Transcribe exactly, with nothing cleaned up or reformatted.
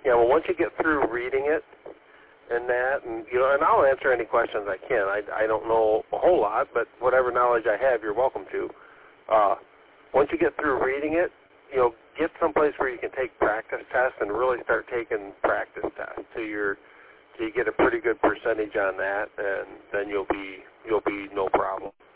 Yeah, well, once you get through reading it and that, and you know, and I'll answer any questions I can. I, I don't know a whole lot, but whatever knowledge I have, you're welcome to. Uh, once you get through reading it, you know, get someplace where you can take practice tests and really start taking practice tests so you're so you get a pretty good percentage on that, and then you'll be you'll be no problem.